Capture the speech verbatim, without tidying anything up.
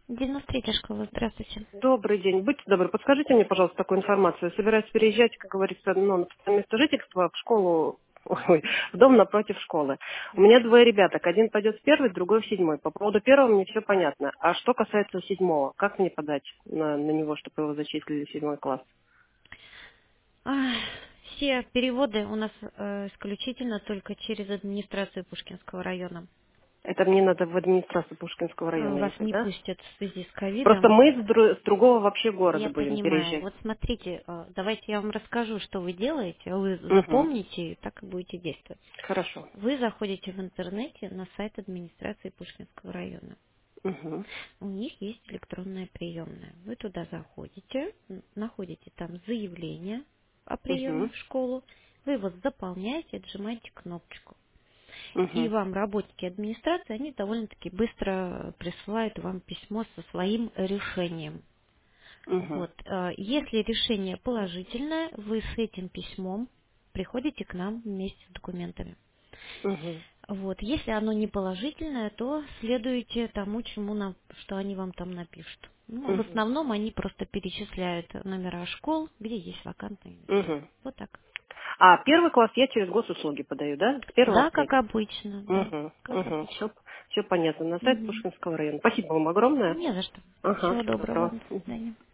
девяносто третья школа, здравствуйте. Добрый день. Будьте добры, подскажите мне, пожалуйста, такую информацию. Собираюсь переезжать, как говорится, ну, на постоянное место жительства в школу, ой, в дом напротив школы. У меня двое ребяток. Один пойдет в первый, другой в седьмой. По поводу первого мне все понятно. А что касается седьмого, как мне подать на, на него, чтобы его зачислили в седьмой класс? Ах, Все переводы у нас э, исключительно только через администрацию Пушкинского района. Это мне надо в администрацию Пушкинского Э, района Вас ехать, не да? пустят в связи с Просто ковидом. мы с, дру- с другого вообще города Я будем понимаю. переезжать. Вот смотрите, э, давайте я вам расскажу, что вы делаете, а вы Угу. запомните и так и будете действовать. Хорошо. Вы заходите в интернете на сайт администрации Пушкинского района. Угу. У них есть электронная приемная. Вы туда заходите, н- находите там заявление о приеме Угу. в школу, вы его заполняете, отжимаете кнопочку. И Угу. вам работники администрации, они довольно-таки быстро присылают вам письмо со своим решением. Угу. Вот. э, Если решение положительное, вы с этим письмом приходите к нам вместе с документами. Угу. Вот. Если оно не положительное, то следуйте тому, чему нам, что они вам там напишут. Ну, в Угу. основном они просто перечисляют номера школ, где есть вакантные места. Угу. Вот так. А первый класс я через госуслуги подаю, да? С первого Да, в как третий. обычно, да, Угу. как Угу. обычно. Все, все понятно. На сайт Мгм. Пушкинского района. Спасибо вам огромное. Не за что. Ага, Всего всего доброго. доброго. До Мгм. свидания.